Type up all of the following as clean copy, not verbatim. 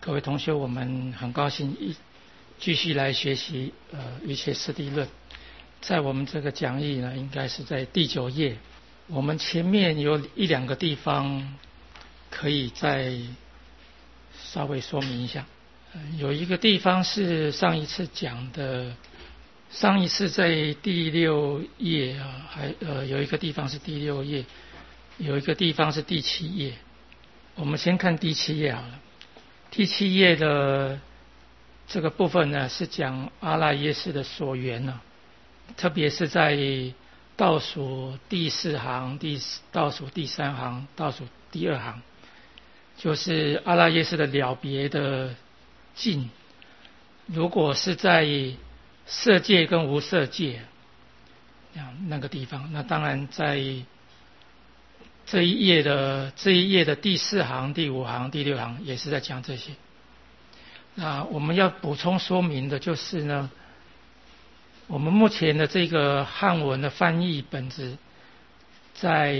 各位同学，我们很高兴继续来学习一切实地论。在我们这个讲义呢，应该是在第9页。我们前面有1、2个地方可以再稍微说明一下。有一个地方是上一次讲的，上一次在第6页啊，有一个地方是第6页，有一个地方是第7页。我们先看第7页好了。第7页的这个部分呢，是讲阿赖耶识的所缘呢，特别是在倒数第4行、倒数第3行、倒数第2行，就是阿赖耶识的了别的境。如果是在色界跟无色界那个地方，那当然在这一页的第4行、第5行、第6行也是在讲这些。那我们要补充说明的就是呢，我们目前的这个汉文的翻译本子在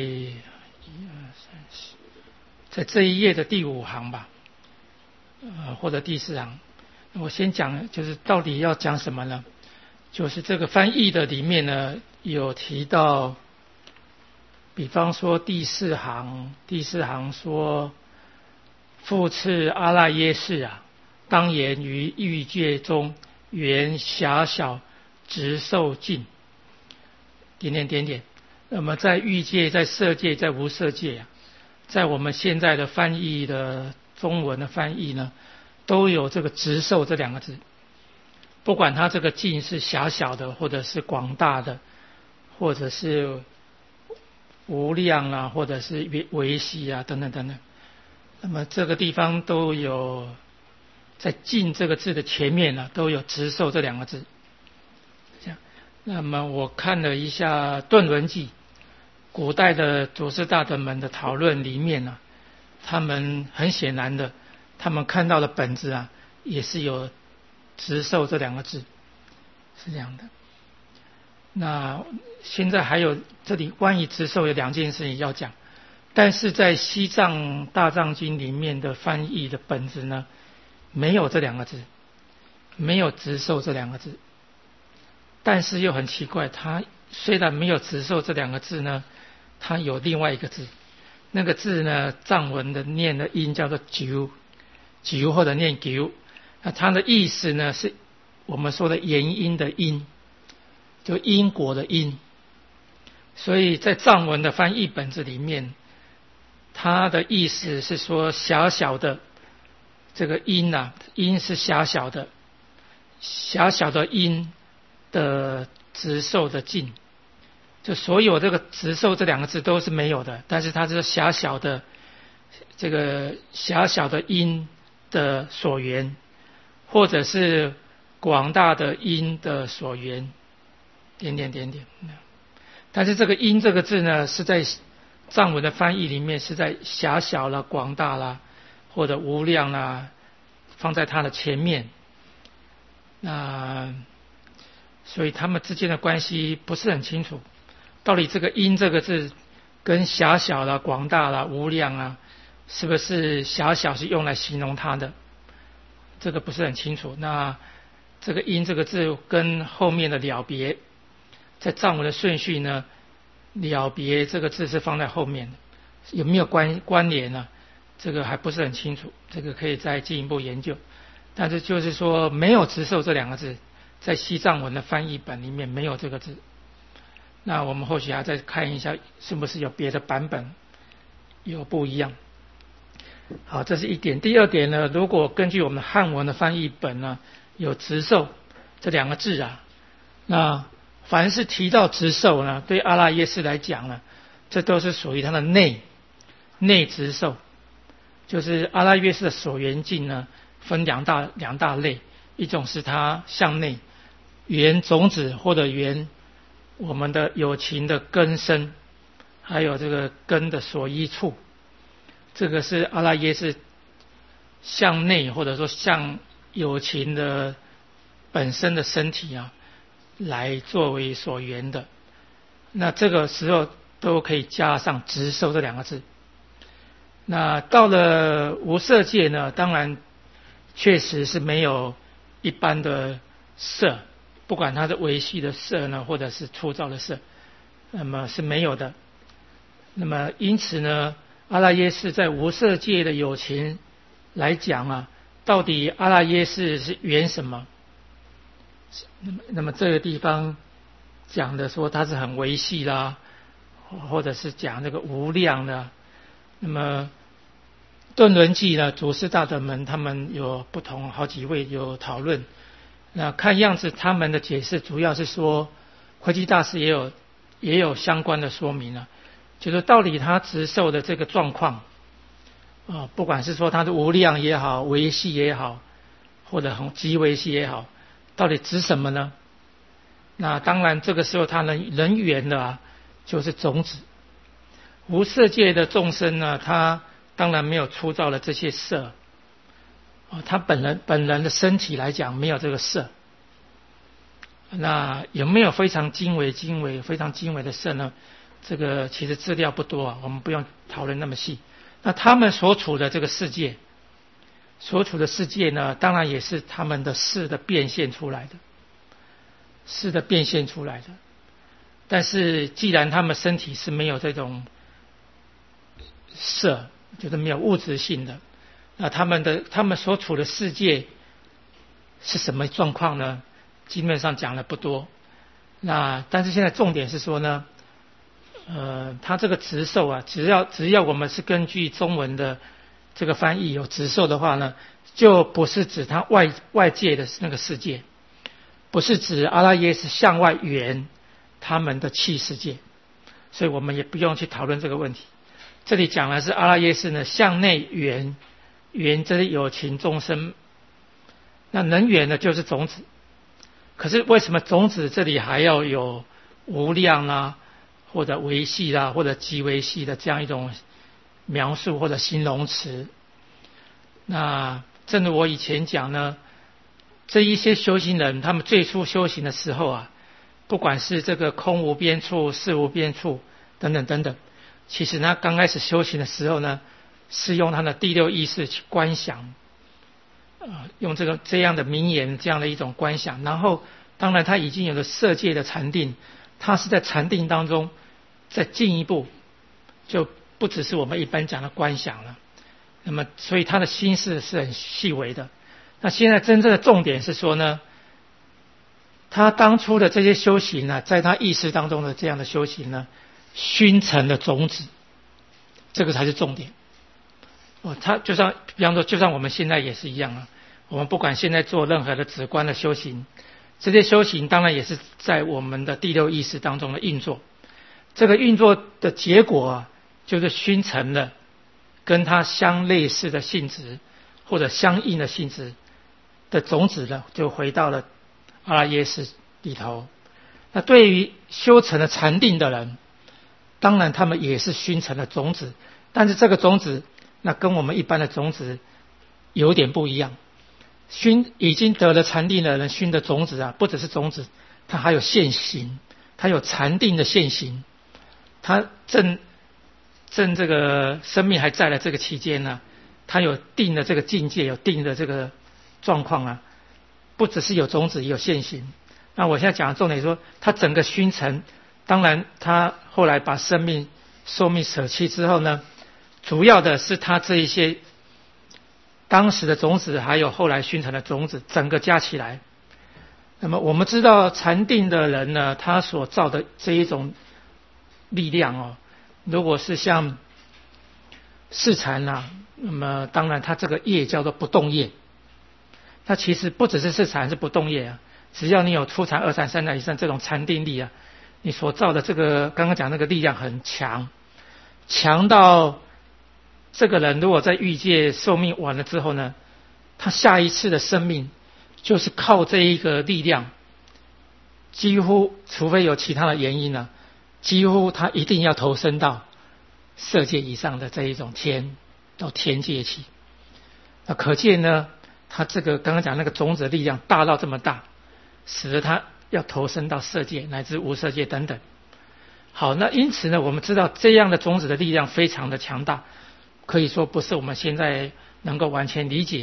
这一页的第5行吧，或者第4行。我先讲就是到底要讲什么呢？就是这个翻译的里面呢有提到，比方说第4行说，复次阿赖耶识啊，当言于欲界中缘狭小直受尽，点点点点。那么在欲界、在色界、在无色界啊，在我们现在的翻译的中文的翻译呢，都有这个直受这2个字。不管它这个尽是狭小的，或者是广大的，或者是无量啊，或者是维系啊，等等等等。那么这个地方都有在尽这个字的前面呢，都有直受这2个字。这样，那么我看了一下顿轮记，古代的祖师大德们的讨论里面呢，他们很显然的，他们看到的本子啊，也是有直受这2个字，是这样的。那现在还有这里关于直受有2件事情要讲，但是在西藏大藏经里面的翻译的本子呢，没有这2个字，没有直受这2个字。但是又很奇怪，它虽然没有直受这2个字呢，它有另外一个字，那个字呢，藏文的念的音叫做九或者念九，那它的意思呢，是我们说的原因的因，就因果的因。所以在藏文的翻译本子里面，它的意思是说狭小的这个因啊，因是狭小的，狭小的因的直受的尽，就所有这个直受这2个字都是没有的，但是它是狭小的这个狭小的因的所缘，或者是广大的因的所缘，点点点点。但是这个因这个字呢，是在藏文的翻译里面是在狭小啦、广大啦，或者无量啦，放在它的前面。那所以他们之间的关系不是很清楚，到底这个因这个字跟狭小啦、广大啦、无量啊，是不是狭小是用来形容它的，这个不是很清楚。那这个因这个字跟后面的了别，在藏文的顺序呢，了别这个字是放在后面的，有没有关联呢？这个还不是很清楚，这个可以再进一步研究。但是就是说没有直受这2个字，在西藏文的翻译本里面没有这个字。那我们后续还再看一下是不是有别的版本有不一样。好，这是一点。第2点呢，如果根据我们汉文的翻译本呢，有直受这2个字啊，那凡是提到直受呢，对阿赖耶识来讲呢，这都是属于它的内直受。就是阿赖耶识的所缘境呢，分两大类，一种是它向内缘种子，或者缘我们的有情的根生，还有这个根的所依处，这个是阿赖耶识向内，或者说向有情的本身的身体啊，来作为所缘的。那这个时候都可以加上直受这2个字。那到了无色界呢，当然确实是没有一般的色，不管它是维系的色呢，或者是粗糙的色，那么是没有的。那么因此呢，阿赖耶识在无色界的有情来讲啊，到底阿赖耶识是缘什么？那么这个地方讲的说它是很维系啦，或者是讲这个无量的。那么顿轮记呢，祖师大德们他们有不同好几位有讨论。那看样子他们的解释主要是说，慧基大师也有相关的说明啊，就是到底他执受的这个状况不管是说他的无量也好，维系也好，或者极维系也好，到底指什么呢？那当然这个时候他能缘的就是种子。无色界的众生呢，他当然没有粗糙的这些色他本人的身体来讲没有这个色。那有没有非常精微的色呢？这个其实资料不多我们不用讨论那么细。那他们所处的这个世界呢，当然也是他们的识的变现出来的。但是既然他们身体是没有这种色，就是没有物质性的，那他们所处的世界是什么状况呢？基本上讲的不多。但是现在重点是说呢，他这个执受只要我们是根据中文的这个翻译有执受的话呢，就不是指他外界的那个世界，不是指阿赖耶识向外缘他们的气世界，所以我们也不用去讨论这个问题。这里讲的是阿赖耶识呢向内缘这些有情众生，那能缘的就是种子。可是为什么种子这里还要有无量或者维系或者极维系的这样一种描述或者形容词？那正如我以前讲呢，这一些修行人他们最初修行的时候不管是这个空无边处、识无边处等等，其实他刚开始修行的时候呢，是用他的第六意识去观想用这样的名言，这样的一种观想。然后当然他已经有了色界的禅定，他是在禅定当中再进一步，就不只是我们一般讲的观想了。那么所以他的心识是很细微的。那现在真正的重点是说呢，他当初的这些修行在他意识当中的这样的修行呢，熏成了种子，这个才是重点。他比方说就像我们现在也是一样我们不管现在做任何的止观的修行，这些修行当然也是在我们的第六意识当中的运作。这个运作的结果就是熏成了跟它相类似的性质或者相应的性质的种子呢，就回到了阿赖耶识里头。那对于修成了禅定的人，当然他们也是熏成了种子，但是这个种子那跟我们一般的种子有点不一样。已经得了禅定的人熏的种子不只是种子，它还有现行，它有禅定的现行。它正这个生命还在的这个期间它有定的这个境界，有定的这个状况不只是有种子，也有现行。那我现在讲的重点说，它整个熏成，当然它后来把寿命舍弃之后呢，主要的是它这一些当时的种子还有后来熏成的种子整个加起来。那么我们知道禅定的人呢，他所造的这一种力量如果是像视禅那么当然他这个业叫做不动业。它其实不只是视禅是不动业只要你有初禅、二禅、三禅以上这种禅定力你所造的这个刚刚讲那个力量很强到这个人如果在欲界寿命完了之后呢，他下一次的生命就是靠这一个力量，几乎除非有其他的原因几乎他一定要投身到色界以上的这一种到天界去。那可见呢，他这个刚刚讲那个种子的力量大到这么大，使得他要投身到色界乃至无色界等等。好，那因此呢，我们知道这样的种子的力量非常的强大，可以说不是我们现在能够完全理解。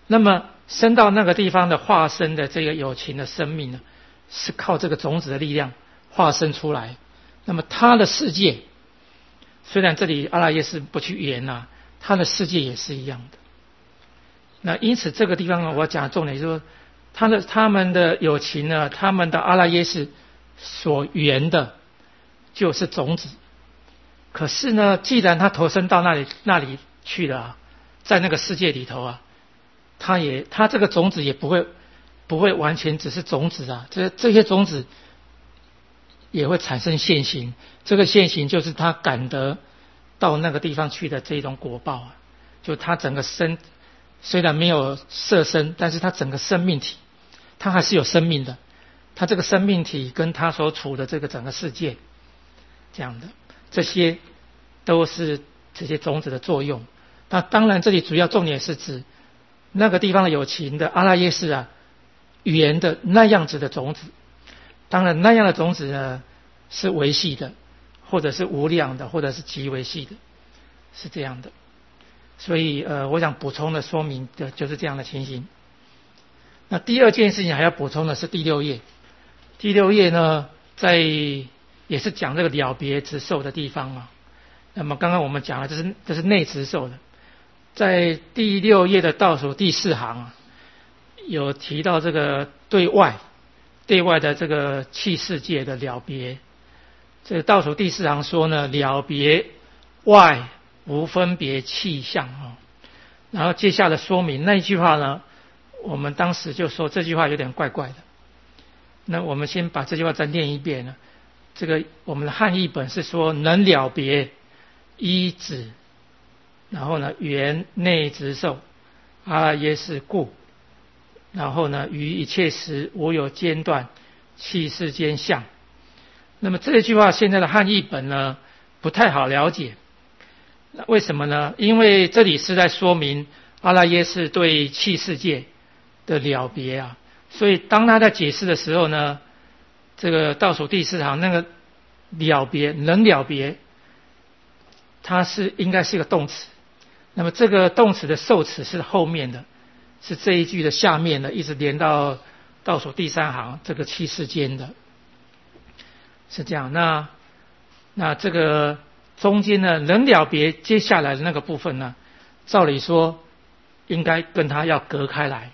那么升到那个地方的化身的这个有情的生命呢，是靠这个种子的力量化身出来。那么他的世界，虽然这里阿拉耶识不去言啊，他的世界也是一样的。那因此这个地方呢，我要讲的重点就是说，他们的有情呢，他们的阿拉耶识所缘的就是种子。可是呢，既然他投身到那里去了啊，在那个世界里头啊，他这个种子也不会完全只是种子啊，这些种子也会产生现行。这个现行就是他感得到那个地方去的这种果报啊，就他整个身虽然没有色身，但是他整个生命体，他还是有生命的。他这个生命体跟他所处的这个整个世界，这样的，这些都是这些种子的作用。那当然，这里主要重点是指那个地方的有情的阿拉耶识啊，语言的那样子的种子。当然，那样的种子呢是微细的，或者是无量的，或者是极微细的，是这样的。所以我想补充的说明的就是这样的情形。那第二件事情还要补充的是第6页。第6页呢，也是讲这个了别执受的地方啊。那么刚刚我们讲了，这是内执受的。在第6页的倒数第4行啊，有提到这个对外的这个气世界的了别。这个倒数第4行说呢，了别外无分别气象啊。然后接下来说明那一句话呢，我们当时就说这句话有点怪怪的。那我们先把这句话再念一遍呢。这个我们的汉译本是说能了别依止，然后呢缘内执受阿拉耶识故，然后呢于一切时无有间断气世间相。那么这句话现在的汉译本呢不太好了解。那为什么呢？因为这里是在说明阿拉耶识对气世界的了别啊，所以当他在解释的时候呢，这个倒数第4行那个了别能了别，它应该是一个动词。那么这个动词的受词是后面的，是这一句的下面的，一直连到倒数第3行这个气世间的，是这样。那这个中间呢，能了别接下来的那个部分呢，照理说应该跟它要隔开来。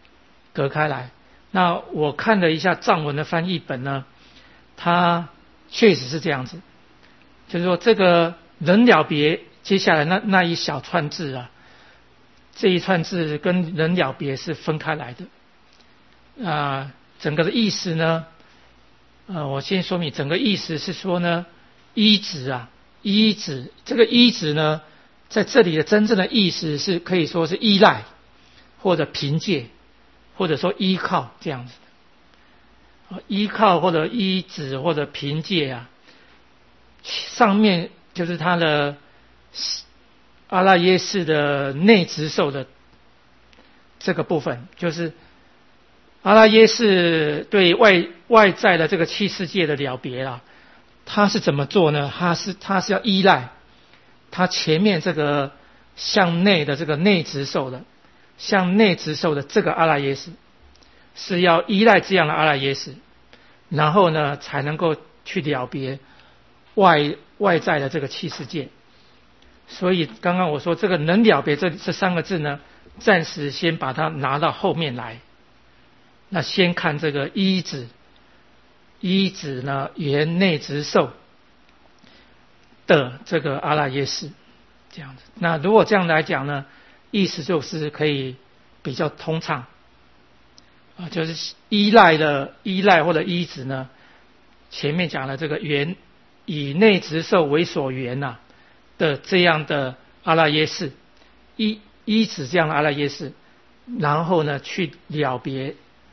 那我看了一下藏文的翻译本呢，它确实是这样子，就是说这个能了别接下来那一小串字啊，这一串字跟能了别是分开来的。整个的意思呢，我先说明整个意思是说呢，依止这个依止呢，在这里的真正的意思是可以说是依赖或者凭借或者说依靠这样子的。依靠或者依止或者凭借啊，上面就是他的阿拉耶识的内执受的这个部分，就是阿拉耶识对外在的这个气世界的了别啊，他是怎么做呢？他是要依赖他前面这个向内的这个内执受的，向内执受的这个阿拉耶识，是要依赖这样的阿拉耶识，然后呢才能够去了别外在的这个气世界。所以刚刚我说这个能了别这3个字呢，暂时先把它拿到后面来。那先看这个依止呢缘内执受的这个阿拉耶识这样子。那如果这样来讲呢，意思就是可以比较通畅就是依赖或者依止呢，前面讲了这个缘以内执受为所缘的这样的阿拉耶识，依止这样的阿拉耶识，然后呢去了别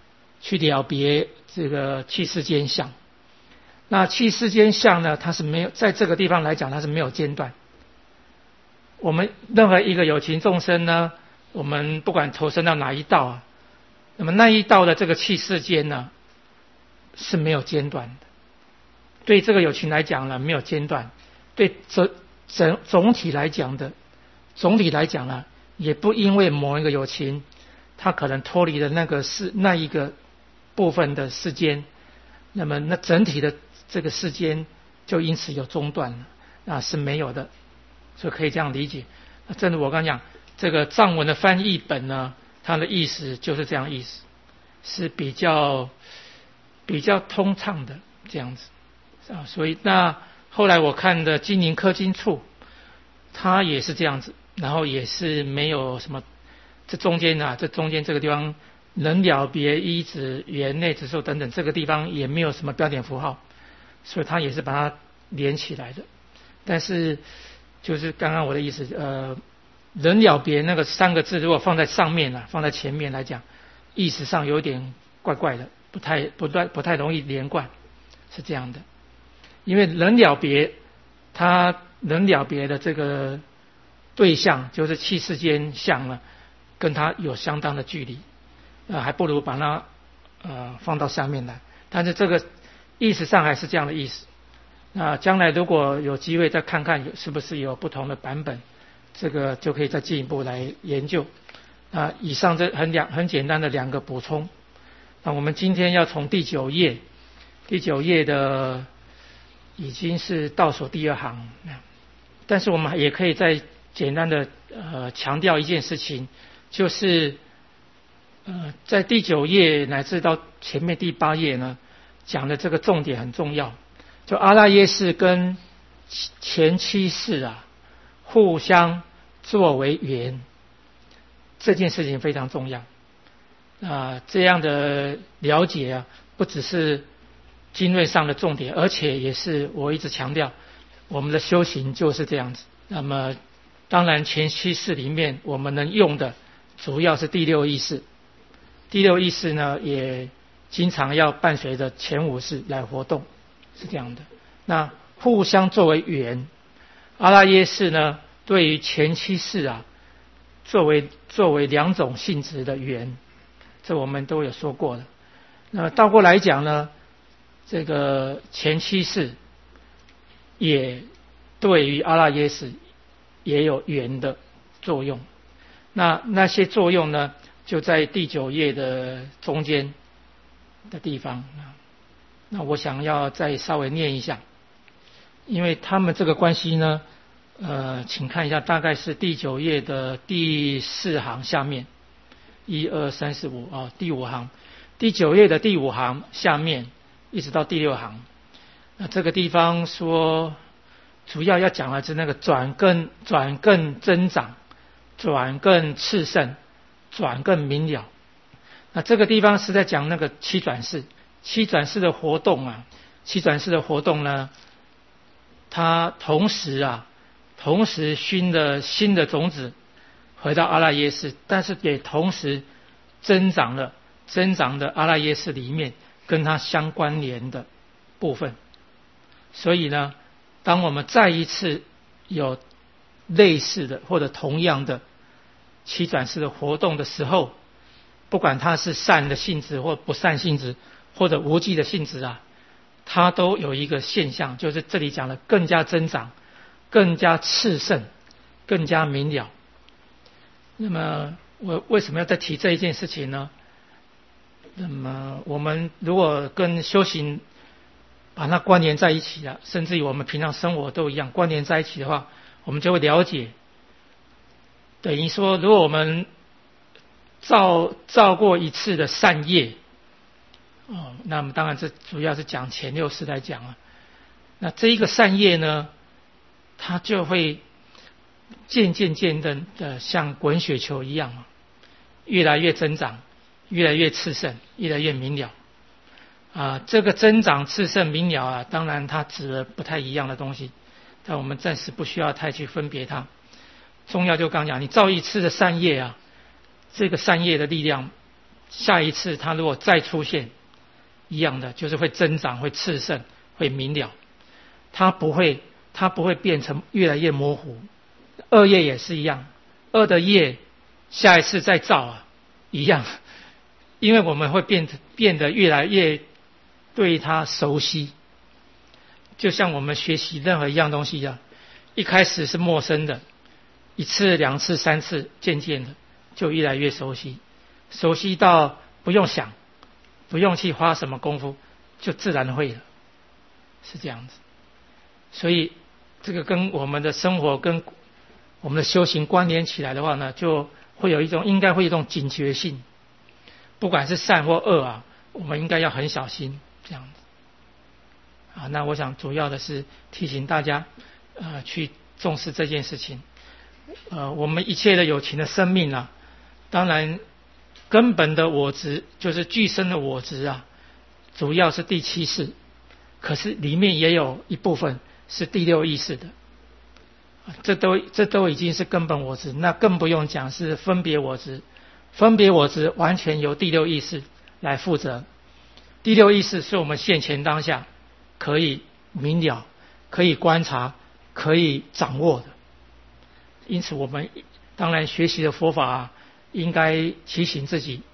这个气世间相。那气世间相呢，它是没有，在这个地方来讲它是没有间断。我们任何一个有情众生呢，我们不管投身到哪一道那么那一道的这个气世间呢是没有间断的。对这个有情来讲呢没有间断，对总体来讲呢，也不因为某一个有情它可能脱离了那一个部分的世间，那么那整体的这个世间就因此有中断了，是没有的，所以可以这样理解。正如我刚讲，这个藏文的翻译本呢，它的意思就是这样意思，是比较通畅的这样子所以那后来我看的金宁科经处，它也是这样子，然后也是没有什么这中间这个地方人了别依止缘内止受等等，这个地方也没有什么标点符号，所以它也是把它连起来的。但是就是刚刚我的意思，人了别那个3个字如果放在上面放在前面来讲，意识上有点怪怪的，不太容易连贯，是这样的。因为人了别，他人了别的这个对象就是气世间相了，跟他有相当的距离，还不如把它放到下面来。但是这个意识上还是这样的意思。那将来如果有机会再看看是不是有不同的版本，这个就可以再进一步来研究。以上这很简单的2个补充。那我们今天要从第9页的已经是倒数第2行，但是我们也可以再简单的强调一件事情，就是在第9页乃至到前面第8页呢，讲的这个重点很重要。就阿赖耶识跟前7识互相作为缘，这件事情非常重要。这样的了解不只是经论上的重点，而且也是我一直强调，我们的修行就是这样子。那么当然前7识里面我们能用的主要是第6意识，第6意识呢也经常要伴随着前5识来活动，是这样的。那互相作为缘，阿赖耶识呢对于前7识作为2种性质的缘，这我们都有说过了。那倒过来讲呢，这个前7识也对于阿赖耶识也有缘的作用。那些作用呢，就在第9页的中间的地方。那我想要再稍微念一下，因为他们这个关系呢，请看一下，大概是第9页的第4行下面，1、2、3、4、5第5行，第9页的第5行下面一直到第6行。那这个地方说，主要要讲的是那个转更增长，转更炽盛，转更明了。那这个地方是在讲那个七转世的活动七转世的活动呢，它同时熏了新的种子回到阿赖耶识，但是也同时增长的阿赖耶识里面跟它相关联的部分。所以呢，当我们再一次有类似的或者同样的七转世的活动的时候，不管它是善的性质或不善性质或者无记的性质它都有一个现象，就是这里讲的更加增长，更加炽盛，更加明了。那么我为什么要再提这一件事情呢？那么我们如果跟修行把它关联在一起甚至于我们平常生活都一样关联在一起的话，我们就会了解，等于说如果我们造过一次的善业那么当然这主要是讲前6识来讲那这一个善业呢，它就会渐的像滚雪球一样越来越增长，越来越炽盛，越来越明了这个增长炽盛明了当然它指的不太一样的东西，但我们暂时不需要太去分别它。重要就刚讲，你造一次的善业这个善业的力量，下一次它如果再出现一样的，就是会增长，会炽盛，会明了，它不会变成越来越模糊。恶业也是一样，恶的业下一次再造一样，因为我们会变得越来越对它熟悉。就像我们学习任何一样东西一开始是陌生的，1次、2次、3次，渐渐的就越来越熟悉。 熟悉到不用想，不用去花什么功夫，就自然会了，是这样子。所以这个跟我们的生活跟我们的修行关联起来的话呢，就会有一种应该会有一种警觉性，不管是善或恶啊，我们应该要很小心这样子。啊，那我想主要的是提醒大家，去重视这件事情。我们一切的有情的生命啊，当然根本的我执就是具身的我执啊，主要是第七识，可是里面也有一部分是第六意识的，这都已经是根本我执，那更不用讲是分别我执。分别我执完全由第六意识来负责。第六意识是我们现前当下可以明了、可以观察、可以掌握的。因此我们当然学习的佛法应该提醒自己，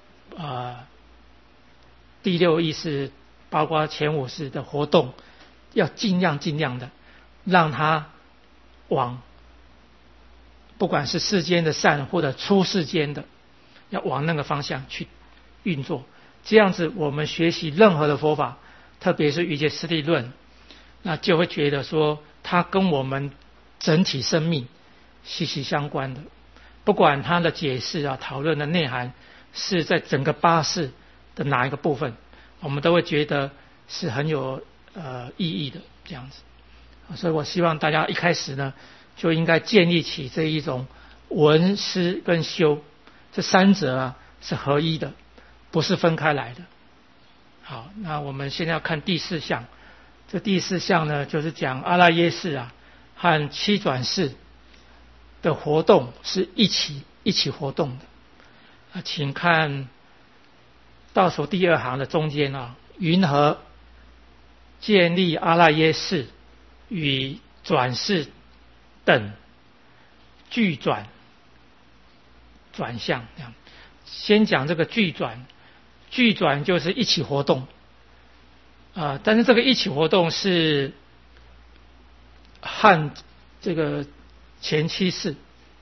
第六意识包括前五识的活动，要尽量的让它往不管是世间的善或者出世间的，要往那个方向去运作。这样子我们学习任何的佛法，特别是瑜伽师地论，那就会觉得说它跟我们整体生命息息相关的。不管它的解释讨论的内涵是在整个八识的哪一个部分，我们都会觉得是很有意义的这样子。所以我希望大家一开始呢，就应该建立起这一种闻思跟修这三者是合一的，不是分开来的。好，那我们现在要看第四项。这第四项呢，就是讲阿赖耶识和七转识的活动是一起活动的。请看倒数第二行的中间云何建立阿赖耶识与转识等俱转向。先讲这个俱转就是一起活动但是这个一起活动是和这个前七识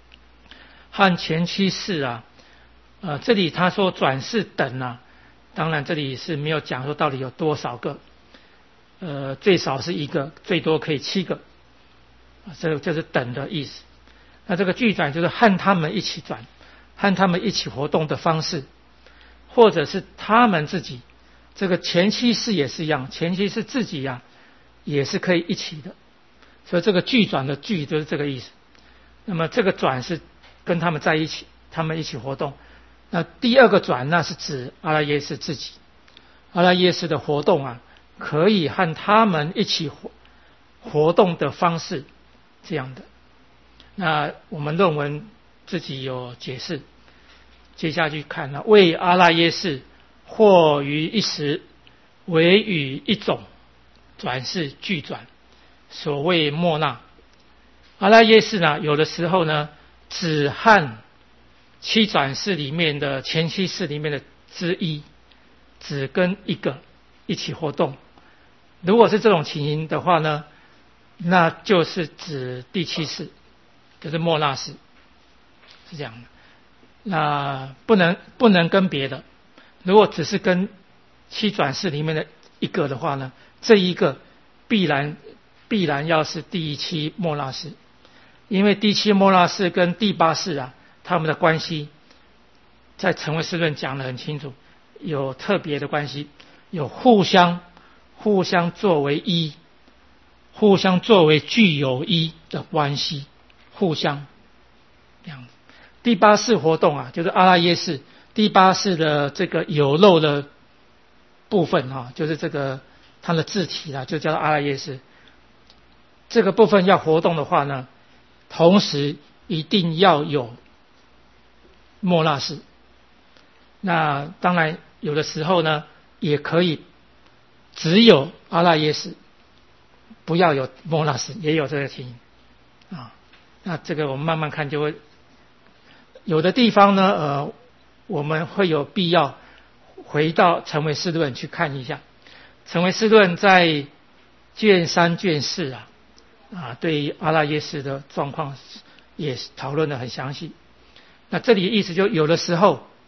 这里他说转识等当然这里是没有讲说到底有多少个，最少是一个，最多可以7个，这个就是等的意思。那这个俱转就是和他们一起转，和他们一起活动的方式，或者是他们自己。这个前七识也是一样，前七识自己也是可以一起的，所以这个俱转的俱就是这个意思。那么这个转是跟他们在一起，他们一起活动。那第二个转那是指阿赖耶识自己，阿赖耶识的活动可以和他们一起活动的方式这样的。那我们论文自己有解释，接下去看为阿赖耶识或于一时为与一种转世俱转，所谓莫那。阿赖耶识有的时候只和七转世里面的前七识里面的之一，只跟一个一起活动。如果是这种情形的话呢，那就是指第七识，就是莫那识，是这样的。那不能跟别的。如果只是跟七转世里面的一个的话呢，这一个必然要是第七莫那识，因为第七莫那识跟第八识他们的关系在成唯识论讲得很清楚，有特别的关系，有互相作为一，互相作为具有一的关系，互相这样子。第八识活动就是阿赖耶识，第八识的这个有漏的部分就是这个它的自体就叫做阿赖耶识。这个部分要活动的话呢，同时一定要有莫那识。那当然有的时候呢，也可以只有阿赖耶识，不要有莫那识，也有这个情形那这个我们慢慢看就会，有的地方呢我们会有必要回到成唯识论去看一下。成唯识论在卷3卷4对于阿赖耶识的状况也讨论得很详细。那这里的意思就有的时候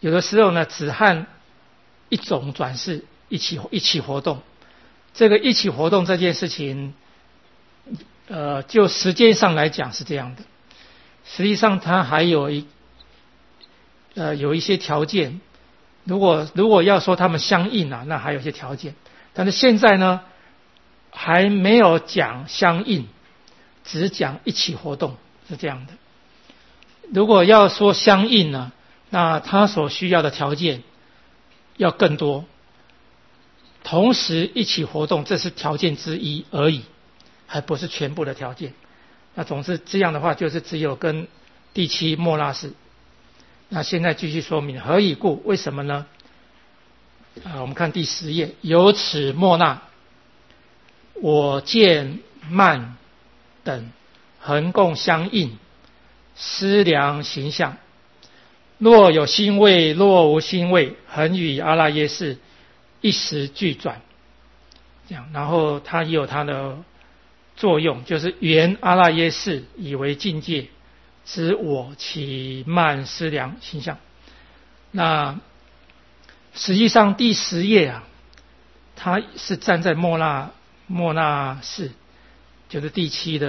有的时候呢只和一种转世一起活动。这个一起活动这件事情，就时间上来讲是这样的。实际上它还有有一些条件。如果要说他们相应啊，那还有一些条件。但是现在呢，还没有讲相应，只讲一起活动，是这样的。如果要说相应呢，那它所需要的条件要更多。同时一起活动，这是条件之一而已，还不是全部的条件。那总之这样的话，就是只有跟第七末那识。那现在继续说明何以故？为什么呢？我们看第10页，由此末那，我见慢等恒共相应，思量形象。若有心位，若无心位，恒与阿赖耶识一时俱转。这样，然后它也有它的作用，就是缘阿赖耶识以为境界，知我起慢思量形象。那实际上第10页啊，它是站在末那识，就是第七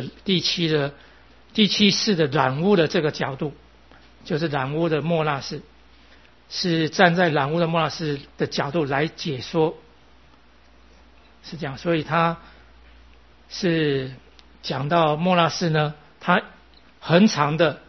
识的染污的这个角度，就是染污的末那识，是站在染污的末那识的角度来解说，是这样。所以它是讲到末那识呢，它很长的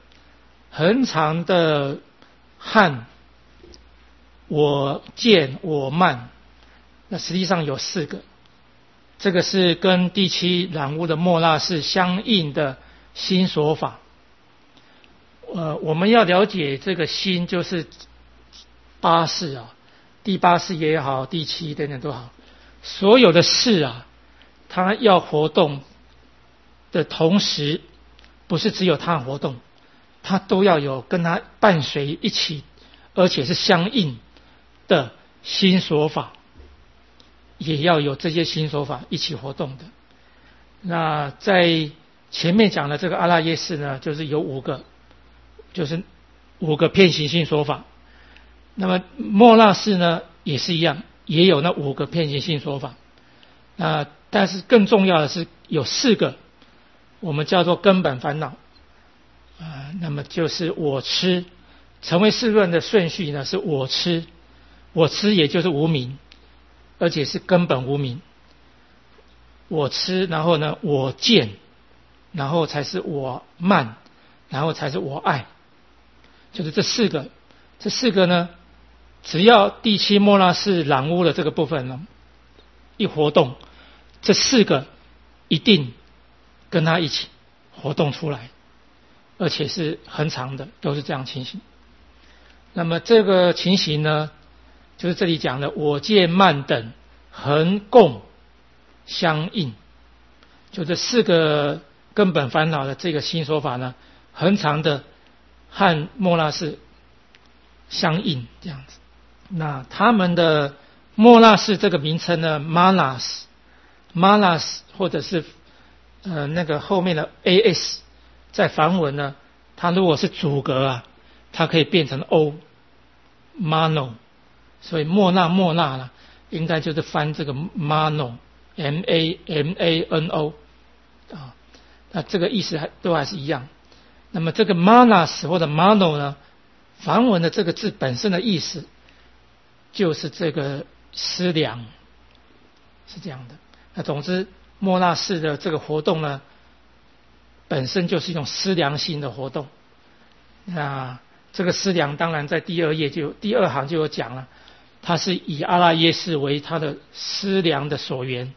和我见我慢，那实际上有4个，这个是跟第七染污的末那识相应的心所法。我们要了解这个心，就是8识啊，第8识也好，第7等等都好，所有的识啊，它要活动的同时，不是只有它活动，它都要有跟它伴随一起，而且是相应的心所法，也要有这些心所法一起活动的。那在前面讲的这个阿赖耶识呢，就是有5个，就是5个遍行心所法。那么末那识呢也是一样，也有那5个遍行心所法。但是更重要的是有4个，我们叫做根本烦恼。那么就是我痴，成唯识论的顺序呢是我痴，我痴也就是无明，而且是根本无明。我痴，然后呢我见，然后才是我慢，然后才是我爱，就是这4个。这4个呢，只要第七末那识染污的这个部分呢一活动，这4个一定跟它一起活动出来，而且是很长的，都是这样情形。那么这个情形呢，就是这里讲的我见慢等恒共相应，就这4个根本烦恼的这个心所法呢，恒常的和末那识相应这样子。那他们的末那识这个名称呢 manas 或者是那个后面的 as， 在梵文呢，它如果是阻隔啊，它可以变成 o mano， 所以末那呢应该就是翻这个 mano mano 啊，那这个意思都还是一样。那么这个 manas 或者 mano 呢，梵文的这个字本身的意思就是这个思量，是这样的。那总之末那识的这个活动呢，本身就是一种思量性的活动。那这个思量当然在第2行就有讲了，它是以阿赖耶识为它的思量的所缘。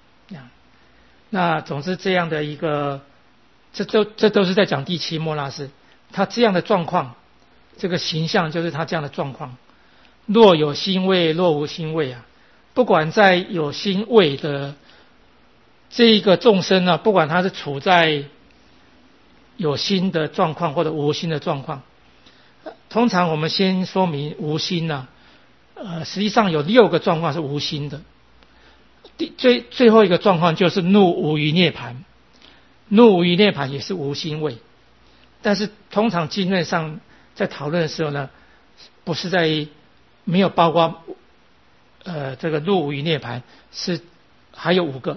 那总之这样的一个，这都是在讲第七末那识，它这样的状况，这个形象就是它这样的状况。若有心位，若无心位啊，不管在有心位的这一个众生呢，不管他是处在有心的状况或者无心的状况，通常我们先说明无心呢，实际上有6个状况是无心的。最后一个状况就是怒无余涅槃，怒无余涅槃也是无心位。但是通常经论上在讨论的时候呢， 不是在没有包括这个入无余涅盘，是还有5个，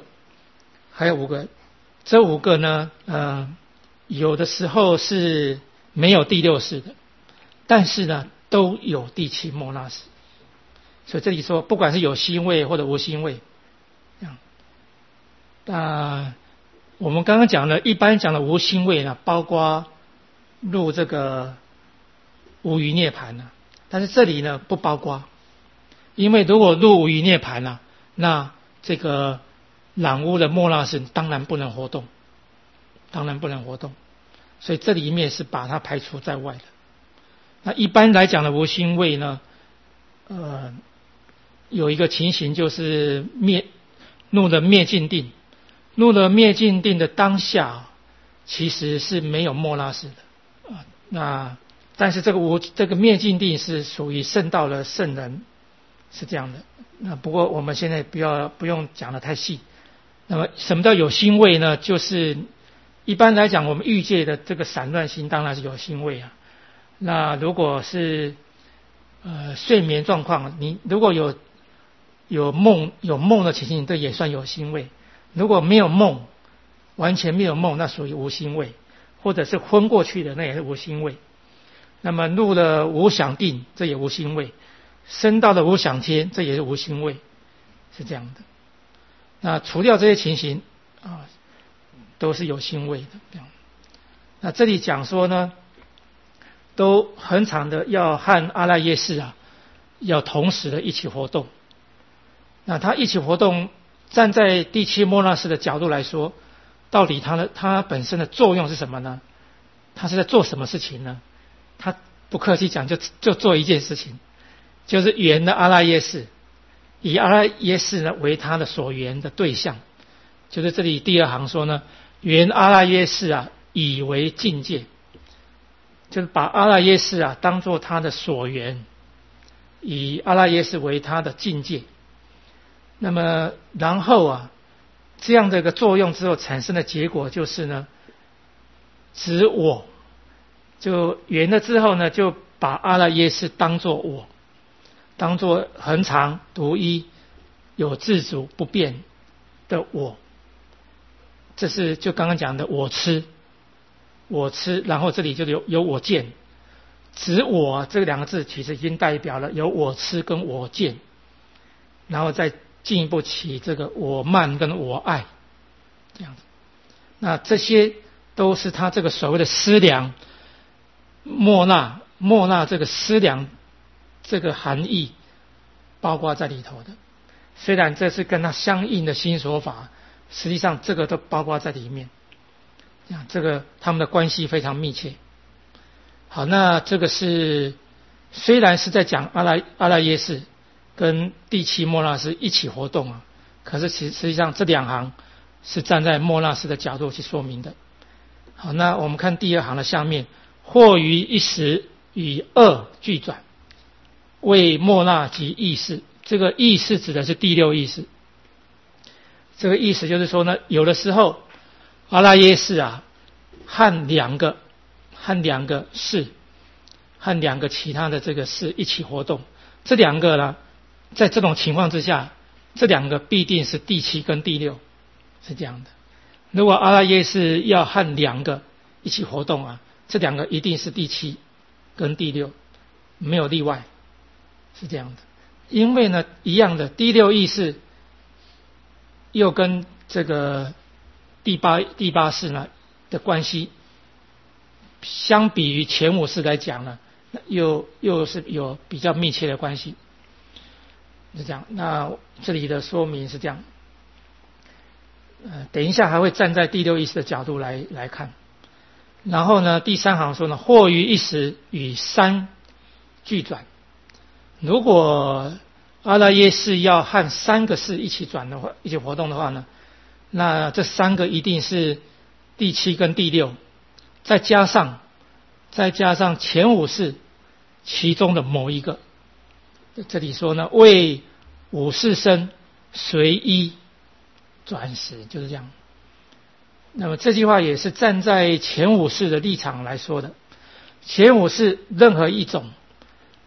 这5个呢有的时候是没有第6识的，但是呢都有第7末那识。所以这里说不管是有辛味或者无辛味，这样。我们刚刚讲的一般讲的无辛味呢，包括入这个无余涅盘呢，但是这里呢不包括，因为如果入无余涅盘呢，那这个染污的末那识当然不能活动，所以这里面是把它排除在外的。那一般来讲的无辛味呢，有一个情形就是怒的灭尽定，怒的灭尽定的当下其实是没有末那识的那但是这个灭尽定是属于圣道的圣人，是这样的。那不过我们现在不用讲得太细。那么什么叫有辛味呢？就是一般来讲我们欲界的这个散乱心当然是有辛味啊。那如果是睡眠状况，你如果有梦的情形，这也算有辛味。如果没有梦，完全没有梦，那属于无辛味，或者是昏过去的，那也是无辛味。那么入了无想定，这也无辛味；升到了无想天，这也是无辛味，是这样的。那除掉这些情形都是有辛味的。这样。那这里讲说呢，都恒常的要和阿赖耶识要同时的一起活动。那它一起活动，站在第7末那识的角度来说，到底它本身的作用是什么呢？它是在做什么事情呢？它不客气讲，就做一件事情，就是缘的阿赖耶识，以阿赖耶识呢为它的所缘的对象。就是这里第2行说呢，缘阿赖耶识以为境界，就是把阿赖耶识当作它的所缘，以阿赖耶识为它的境界。那么然后这样的一个作用之后产生的结果就是呢，指我，就缘了之后呢，就把阿赖耶识当作我，当作恒常独一有自主不变的我。这是就刚刚讲的我痴，然后这里就有我见，指我这2个字其实已经代表了有我痴跟我见，然后再进一步起这个我慢跟我爱，这样子。那这些都是他这个所谓的思量莫那这个思量这个含义包括在里头的。虽然这是跟他相应的心所法，实际上这个都包括在里面。这个他们的关系非常密切。好，那这个是虽然是在讲阿赖耶识跟第7末那识一起活动可是实际上这2行是站在末那识的角度去说明的。好，那我们看第2行的下面，或于一时与2俱转，为末那及意识。这个意识指的是第6意识。这个意思就是说呢，有的时候阿赖耶识和两个识，和2个其他的这个识一起活动。这2个呢，在这种情况之下，这2个必定是第7跟第6，是这样的。如果阿赖耶识要和2个一起活动这2个一定是第7跟第6，没有例外，是这样的。因为呢，一样的第6意识又跟这个第八识呢的关系，相比于前5识来讲呢，又是有比较密切的关系，是这样。那这里的说明是这样，等一下还会站在第6意识的角度来看。然后呢，第3行说呢，或于一时与3俱转。如果阿赖耶识要和3个识一起转的话，一起活动的话呢，那这3个一定是第7跟第6，再加上前5识其中的某一个。这里说呢，为5识生随一转时，就是这样。那么这句话也是站在前5识的立场来说的。前5识任何一种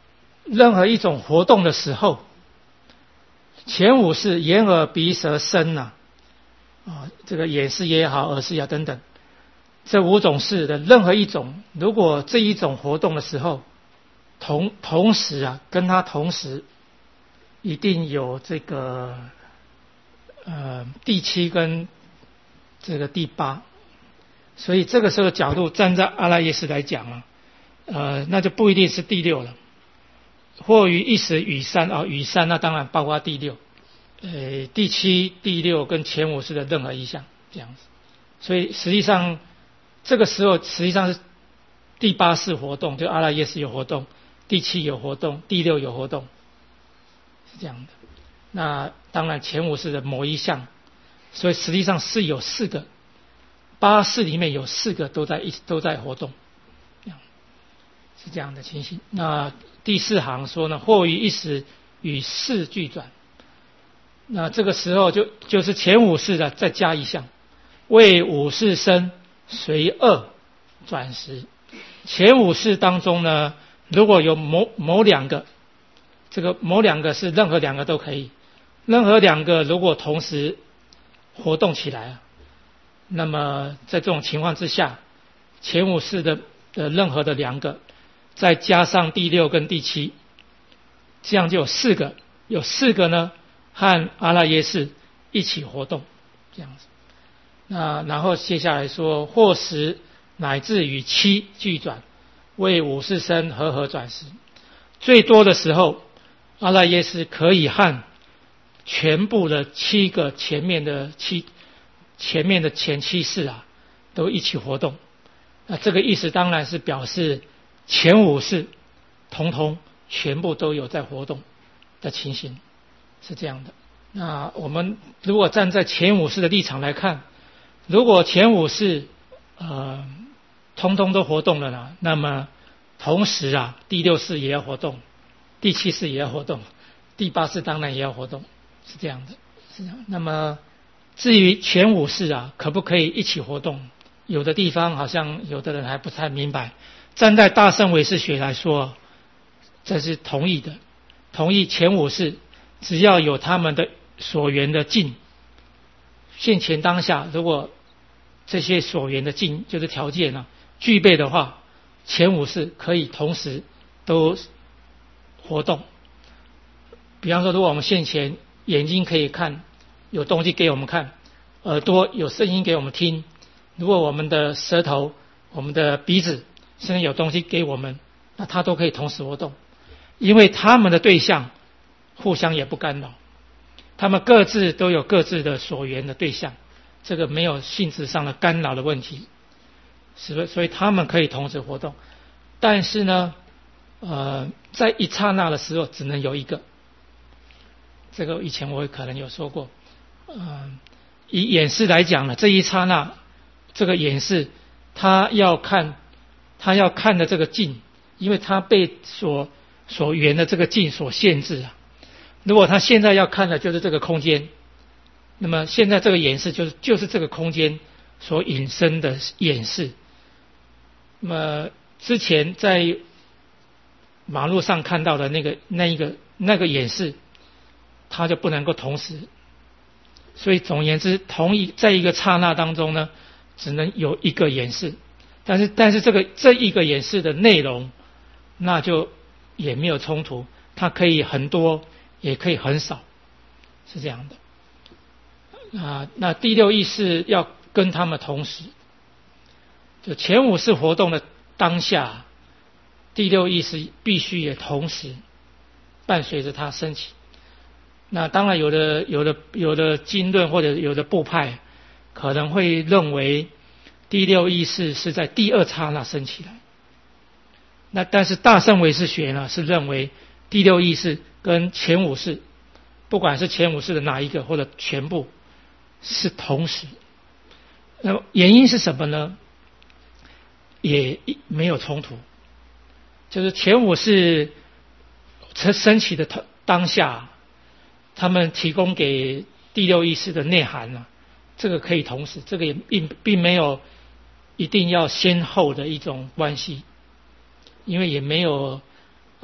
任何一种活动的时候，前五识眼耳鼻舌身这个眼识也好，耳识也好等等，这五种识的任何一种，如果这一种活动的时候，同时跟它同时一定有这个第七跟这个第八，所以这个时候的角度站在阿赖耶识来讲那就不一定是第六了。或于一时雨三雨三那当然包括第六，第七、第六跟前五识的任何一项这样子。所以实际上这个时候实际上是第八识活动，就阿赖耶识有活动，第七有活动，第六有活动，是这样的。那当然前五识的某一项，所以实际上是有4个，八识里面有4个都在活动，是这样的情形。那第4行说呢，或于一时与识俱转，那这个时候就是前五识的再加一项，为五识生随二转时。前五识当中呢，如果有某两个，这个某两个是任何两个都可以，任何两个如果同时活动起来，那么在这种情况之下，前五识的任何的两个再加上第六跟第七，这样就有4个，有4个呢和阿赖耶识一起活动，这样子。那然后接下来说，或10乃至于7俱转，为五识生合转时。最多的时候，阿赖耶识可以和全部的7个前面的前7识都一起活动。那这个意思当然是表示前五识统统全部都有在活动的情形，是这样的。那我们如果站在前五识的立场来看，如果前五识统统都活动了呢，那么同时第6识也要活动，第7识也要活动，第8识当然也要活动，是这样的。是这样。那么至于前五识可不可以一起活动，有的地方好像有的人还不太明白。站在大乘唯识学来说，这是同意的，同意前五识只要有他们的所缘的境，现前当下如果这些所缘的境就是条件具备的话，前五识可以同时都活动。比方说，如果我们现前眼睛可以看，有东西给我们看，耳朵有声音给我们听，如果我们的舌头、我们的鼻子甚至有东西给我们，那它都可以同时活动，因为他们的对象互相也不干扰，他们各自都有各自的所缘的对象，这个没有性质上的干扰的问题，所以他们可以同时活动。但是呢，在一刹那的时候只能有一个，这个以前我可能有说过。以眼识来讲呢，这一刹那这个眼识他要看的这个境，因为他被所缘的这个境所限制如果他现在要看的就是这个空间，那么现在这个眼识就是这个空间所引申的眼识。那么之前在马路上看到的那个眼识，它就不能够同时。所以总而言之，在一个刹那当中呢，只能有一个眼识，但是这一个眼识的内容，那就也没有冲突，它可以很多，也可以很少，是这样的。那第六意识要跟他们同时，就前五识活动的当下，第六意识必须也同时伴随着它升起。那当然有的经论或者有的部派可能会认为第六意识是在第二刹那升起来，那但是大乘唯识学呢是认为第六意识跟前五识，不管是前五识的哪一个或者全部是同时。那么原因是什么呢？也没有冲突，就是前五识升起的当下，他们提供给第六意识的内涵这个可以同时，这个也并没有一定要先后的一种关系，因为也没有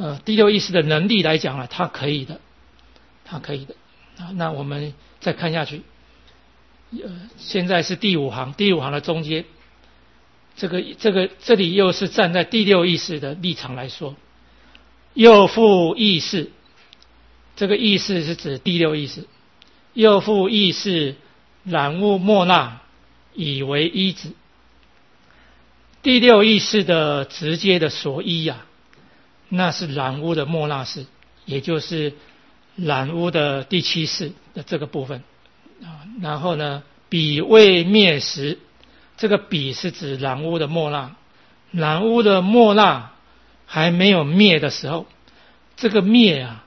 第六意识的能力来讲啊，它可以的，那我们再看下去，现在是第五行的中间，这里又是站在第六意识的立场来说，又复意识，这个意识是指第六意识，又复意识染污莫那，以为依止。第六意识的直接的所依啊，那是染污的莫那识，也就是染污的第七识的这个部分啊。然后呢，彼未灭时，这个彼是指染污的莫那，染污的莫那还没有灭的时候，这个灭啊，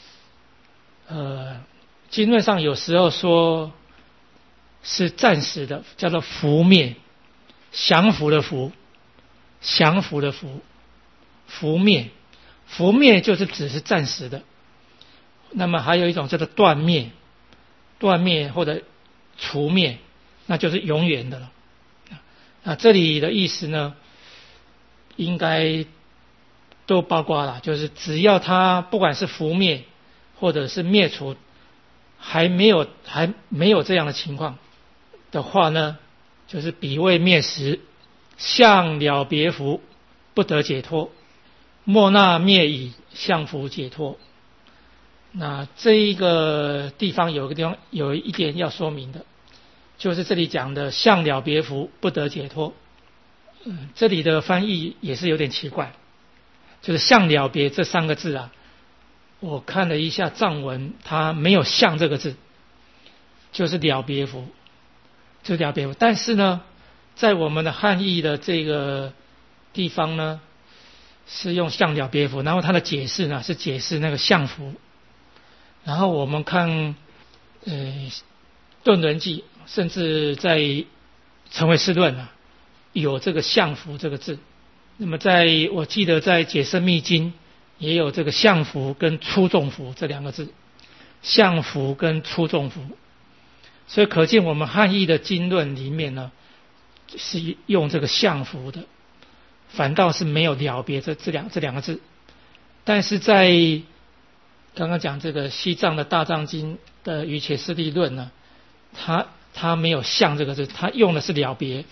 经论上有时候说是暂时的，叫做伏灭，降伏的伏，伏灭就是只是暂时的。那么还有一种叫做断灭或者除灭，那就是永远的了。这里的意思呢，应该都包括了，就是只要它不管是伏灭或者是灭除，还没有这样的情况的话呢，就是彼未灭时，相了别伏，不得解脱，莫那灭已，相伏解脱。那这一个地方有一点要说明的，就是这里讲的相了别伏，不得解脱。这里的翻译也是有点奇怪，就是相了别这三个字啊，我看了一下藏文，它没有相这个字，就是了别伏，但是呢，在我们的汉译的这个地方呢，是用相了别伏，然后它的解释呢是解释那个相伏。然后我们看顿轮记，甚至在成唯识论啊，有这个相伏这个字。那么我记得在解深密经也有这个相伏跟粗重伏这两个字，相伏跟粗重伏。所以可见我们汉译的经论里面呢，是用这个相伏的，反倒是没有了别这两个字。但是在刚刚讲这个西藏的大藏经的瑜伽师地论呢，他没有相这个字，他用的是了别，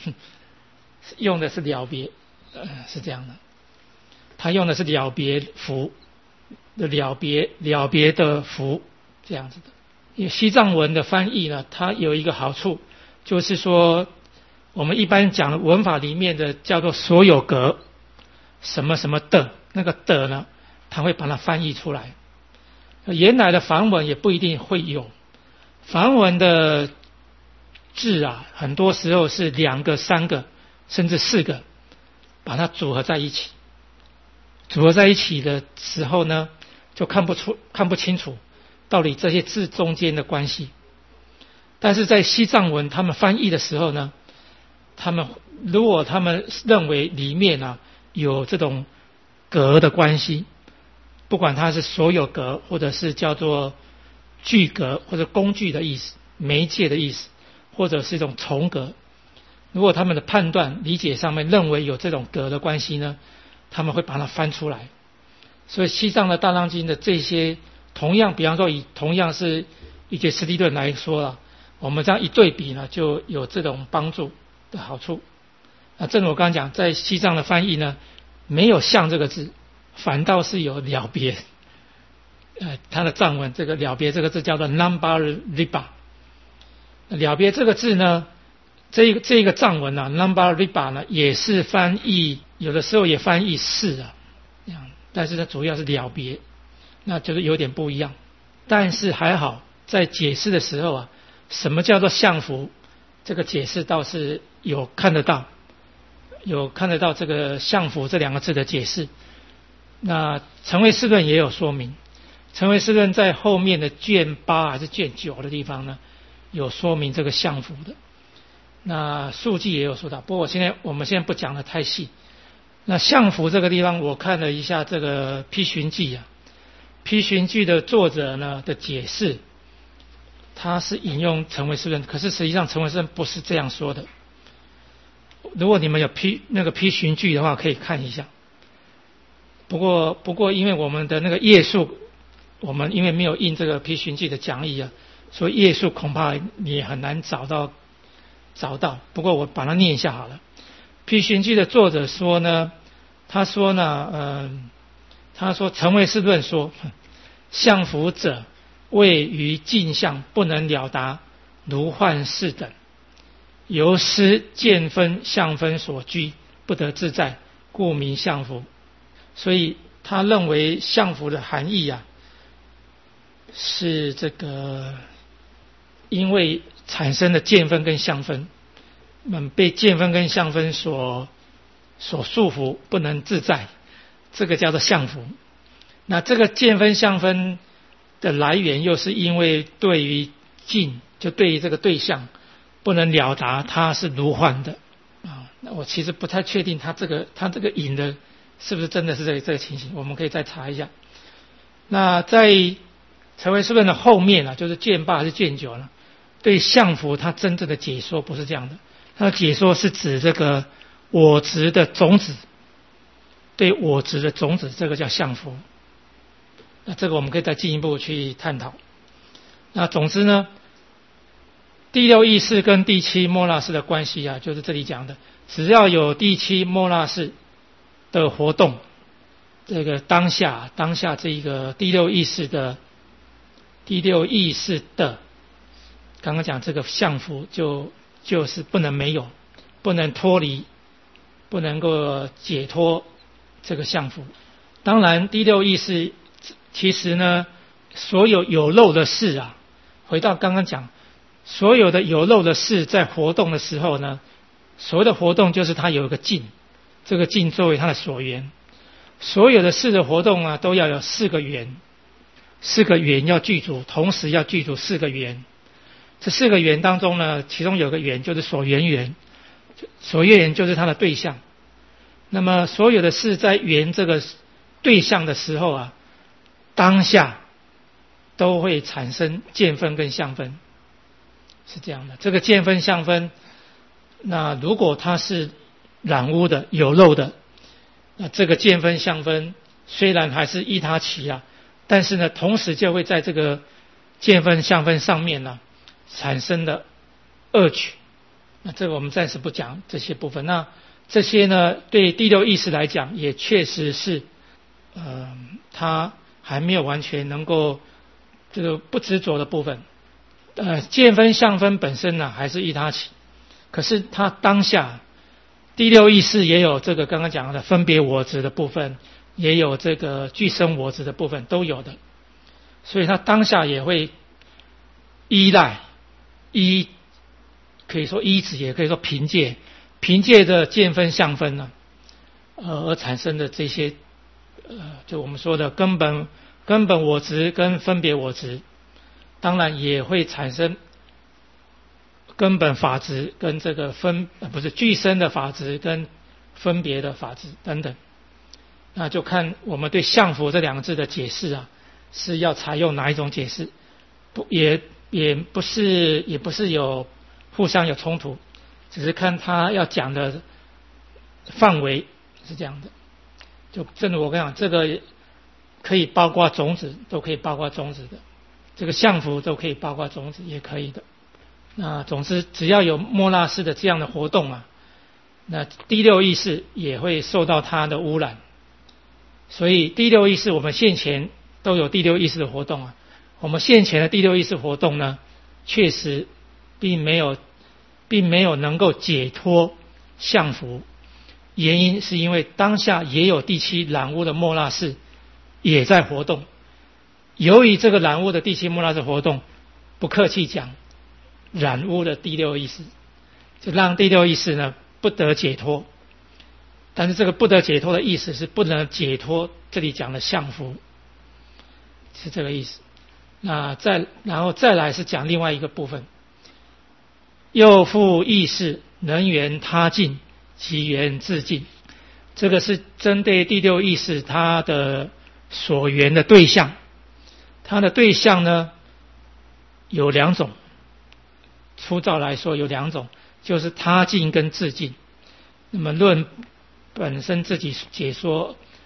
是这样的，他用的是了别伏的了别的伏这样子的。因为西藏文的翻译呢，它有一个好处，就是说我们一般讲的文法里面的叫做所有格什么什么的，那个的呢，它会把它翻译出来。原来的梵文也不一定会有，梵文的字啊，很多时候是2个、3个，甚至4个，把它组合在一起。组合在一起的时候呢，就看不清楚到底这些字中间的关系。但是在西藏文他们翻译的时候呢，如果他们认为里面啊有这种格的关系，不管它是所有格，或者是叫做具格，或者工具的意思，媒介的意思，或者是一种重格，如果他们的判断理解上面认为有这种格的关系呢，他们会把它翻出来。所以西藏的大藏经的这些同样，比方说同样是瑜伽师地论来说了，我们这样一对比呢，就有这种帮助的好处。正如我刚刚讲，在西藏的翻译呢，没有相这个字，反倒是有了别。它的藏文这个了别这个字叫做 number riba。了别这个字呢，这个藏文啊 number riba 呢，也是翻译，有的时候也翻译是啊，这样，但是它主要是了别，那就是有点不一样。但是还好，在解释的时候啊，什么叫做相伏，这个解释倒是有看得到这个相伏这2个字的解释。那成唯识论也有说明，成唯识论在后面的卷8还是卷9的地方呢，有说明这个相伏的。那述记也有说到，不过我们现在不讲的太细。那相伏这个地方，我看了一下这个批寻记啊，批寻记的作者呢的解释，他是引用成唯识论，可是实际上成唯识论不是这样说的。如果你们有批寻记的话，可以看一下。 不过因为我们的那个页数，我们因为没有印这个批寻记的讲义啊，所以页数恐怕你也很难找到。不过我把它念一下好了。批寻记的作者说呢，他说陈为士论说，相符者位于镜相不能了达如幻事等，由失见分相分所居，不得自在，故名相符。所以他认为相符的含义啊，是这个因为产生的见分跟相分，被见分跟相分所束缚，不能自在，这个叫做相符。那这个见分相分的来源，又是因为对于境，就对于这个对象不能了达，它是如幻的啊。那我其实不太确定他这个引的是不是真的是这个情形，我们可以再查一下。那在陈为士论的后面啊，就是见8还是见9呢？对相符它真正的解说不是这样的，它的解说是指这个我执的种子，对我执的种子，这个叫相符。那这个我们可以再进一步去探讨。那总之呢，第六意识跟第七末那识的关系啊，就是这里讲的，只要有第七末那识的活动，这个当下这一个第六意识的刚刚讲这个相符就是不能没有，不能脱离，不能够解脱这个相符。当然第六意识其实呢，所有有漏的事啊，回到刚刚讲，所有的有漏的事在活动的时候呢，所谓的活动就是它有一个境，这个境作为它的所缘。所有的事的活动啊，都要有4个缘，4个缘要具足，同时要具足4个缘。这4个缘当中呢，其中有个缘就是所缘缘，所缘缘就是它的对象。那么所有的事在缘这个对象的时候啊，当下都会产生见分跟相分，是这样的。这个见分相分，那如果它是染污的有漏的，那这个见分相分虽然还是依他起啊，但是呢同时就会在这个见分相分上面呢产生的恶取。那这个我们暂时不讲这些部分。那这些呢对第六意识来讲也确实是它还没有完全能够这个不执着的部分。见分相分本身呢还是依他起，可是它当下第六意识也有这个刚刚讲的分别我执的部分，也有这个具生我执的部分，都有的。所以它当下也会依赖可以说依止，也可以说凭借着见分相分呢而产生的这些就我们说的根本我执跟分别我执，当然也会产生根本法执跟这个具生的法执跟分别的法执等等。那就看我们对相符这2个字的解释啊，是要采用哪一种解释，也不是有互相有冲突，只是看他要讲的范围是这样的。就正如我跟你讲，这个可以包括种子，都可以包括种子的，这个相符都可以包括种子，也可以的。那总之只要有末那识的这样的活动啊，那第六意识也会受到它的污染。所以第六意识我们现前都有第六意识的活动啊，我们现前的第六意识活动呢，确实并没有能够解脱相符，原因是因为当下也有第七染污的末那识也在活动。由于这个染污的第七末那识活动，不客气讲，染污的第六意识，就让第六意识呢不得解脱。但是这个不得解脱的意思是不能解脱这里讲的相符，是这个意思。那然后再来是讲另外一个部分，又复意识能缘他境即缘自境，这个是针对第六意识它的所缘的对象。它的对象呢有2种，粗糙来说有2种，就是他境跟自境。那么论本身自己解说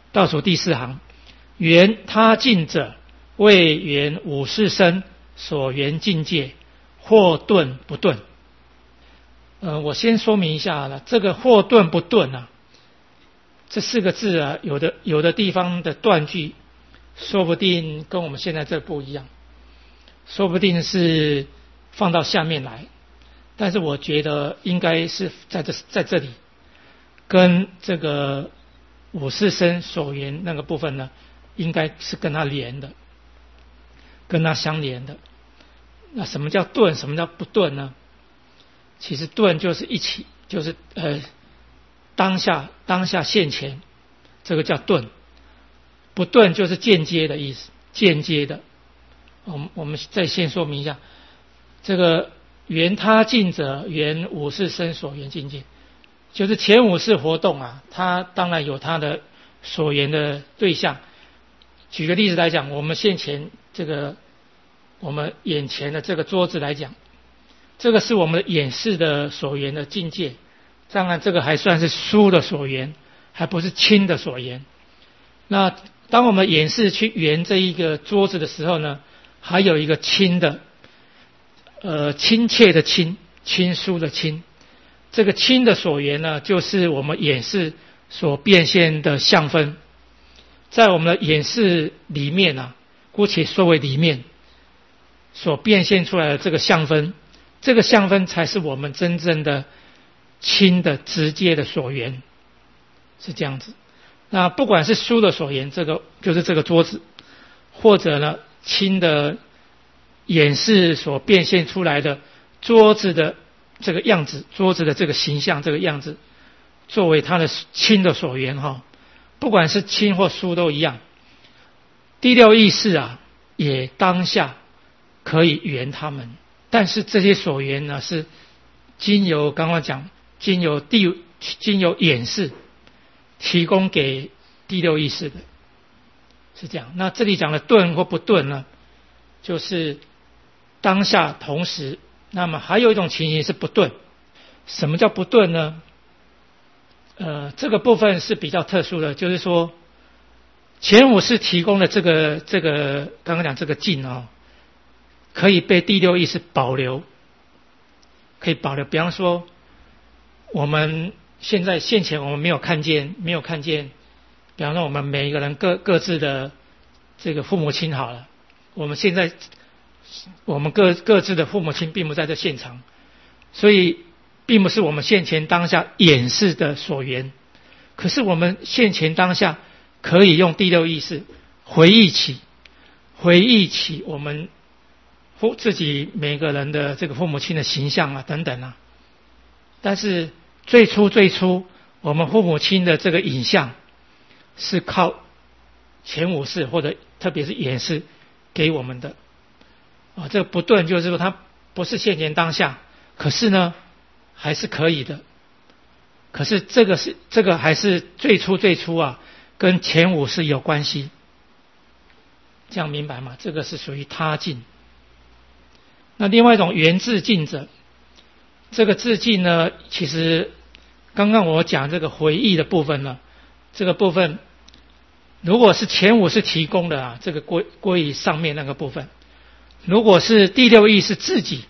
倒数第4行，缘他境者，谓缘五事身所缘境界，或顿不顿。我先说明一下了，这个或顿不顿啊，这4个字啊，有的地方的断句，说不定跟我们现在这不一样，说不定是放到下面来，但是我觉得应该是在这里，跟这个五事身所缘那个部分呢，应该是跟它连的，跟它相连的。那什么叫顿？什么叫不顿呢？其实顿就是一起，就是当下现前，这个叫顿。不顿就是间接的意思，间接的。我们再先说明一下，这个缘他境者，缘五事身所缘境界，就是前五事活动啊，它当然有它的所缘的对象。举个例子来讲，我们现前这个，我们眼前的这个桌子来讲，这个是我们眼视的所缘的境界，当然这个还算是疏的所缘，还不是亲的所缘。那当我们眼视去缘这一个桌子的时候呢，还有一个亲的，亲切的亲，亲疏的亲。这个亲的所缘呢，就是我们眼视所变现的相分，在我们的眼视里面啊，姑且说为里面所变现出来的这个相分，这个相分才是我们真正的亲的直接的所缘，是这样子。那不管是疏的所缘，这个就是这个桌子，或者呢亲的眼视所变现出来的桌子的这个样子，桌子的这个形象，这个样子，作为它的亲的所缘哈，不管是亲或疏都一样。第六意识啊，也当下可以缘他们，但是这些所缘呢，是经由刚刚讲，经由眼视提供给第六意识的，是这样。那这里讲的顿或不顿呢，就是当下同时。那么还有一种情形是不顿。什么叫不顿呢？这个部分是比较特殊的，就是说前五识提供的这个刚刚讲这个境啊，可以被第六意识保留，可以保留。比方说我们现前我们没有看见，比方说我们每一个人各自的这个父母亲好了，我们各自的父母亲并不在这现场，所以并不是我们现前当下眼视的所缘。可是我们现前当下可以用第六意识回忆起我们自己每个人的这个父母亲的形象啊等等啊。但是最初我们父母亲的这个影像是靠前五识或者特别是眼视给我们的。这个不顿就是说它不是现前当下，可是呢还是可以的。可是这个还是最初啊，跟前五识有关系。这样明白吗？这个是属于他境。那另外一种缘自境者，这个自境呢，其实刚刚我讲这个回忆的部分呢，这个部分如果是前五识提供的啊，这个归于上面那个部分。如果是第六意识自己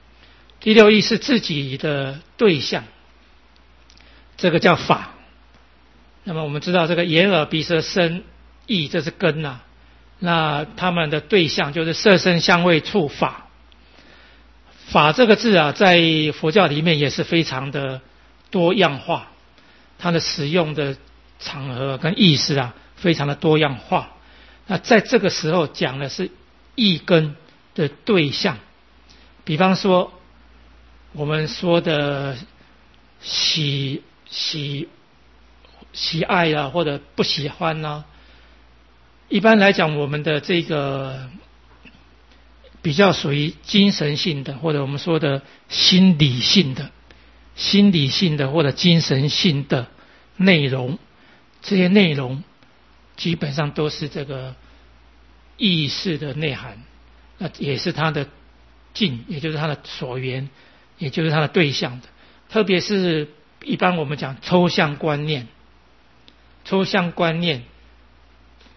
的对象，这个叫法。那么我们知道这个眼耳鼻舌身意，这是根啊，那他们的对象就是色声香味触法。法这个字啊，在佛教里面也是非常的多样化，它的使用的场合跟意思啊非常的多样化。那在这个时候讲的是意根的对象，比方说我们说的喜爱啊，或者不喜欢啊，一般来讲我们的这个比较属于精神性的，或者我们说的心理性的或者精神性的内容，这些内容基本上都是这个意识的内涵，那也是它的境，也就是它的所缘，也就是它的对象的。特别是一般我们讲抽象观念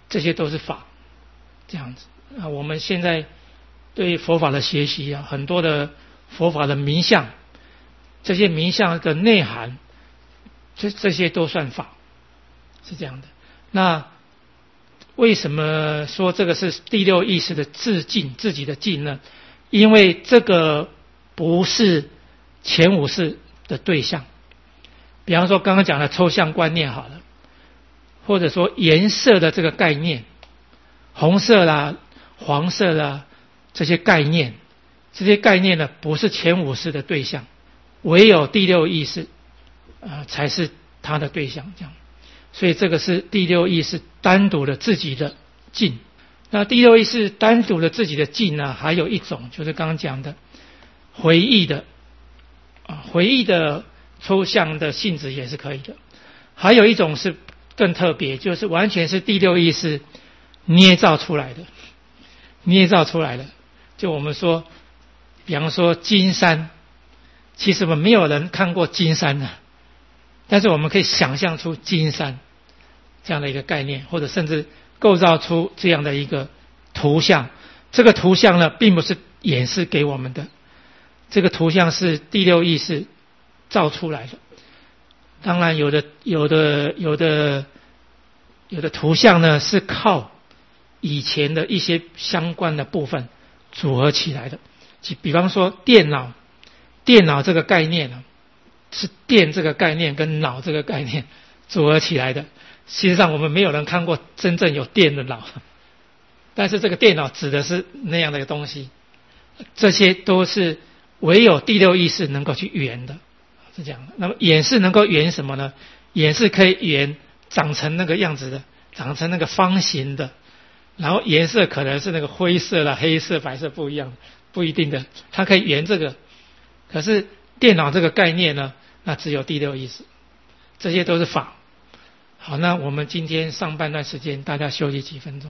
这些都是法，这样子啊。我们现在对佛法的学习啊，很多的佛法的名相，这些名相的内涵，这些都算法，是这样的。那为什么说这个是第六意识的自净，自己的净呢？因为这个不是前五识的对象。比方说刚刚讲的抽象观念好了，或者说颜色的这个概念，红色啦、黄色啦这些概念，呢不是前五识的对象，唯有第六意识才是它的对象，这样。所以这个是第六意识单独的自己的净。那第六意识单独的自己的净呢，还有一种就是刚刚讲的回忆的回忆的抽象的性质也是可以的。还有一种是更特别，就是完全是第六意识捏造出来的。就我们说，比方说金山，其实我们没有人看过金山的，但是我们可以想象出金山这样的一个概念，或者甚至构造出这样的一个图像。这个图像呢，并不是演示给我们的，这个图像是第六意识造出来的。当然有的图像呢，是靠以前的一些相关的部分组合起来的。比方说电脑这个概念呢，是电这个概念跟脑这个概念组合起来的。事实上我们没有人看过真正有电的脑，但是这个电脑指的是那样的一个东西。这些都是唯有第六意识能够去圆的，是这样的。那么眼是能够圆什么呢？眼是可以圆长成那个样子的，长成那个方形的，然后颜色可能是那个灰色啦、黑色、白色不一样，不一定的，它可以圆这个。可是电脑这个概念呢，那只有第六意识。这些都是法。好，那我们今天上半段时间大家休息几分钟。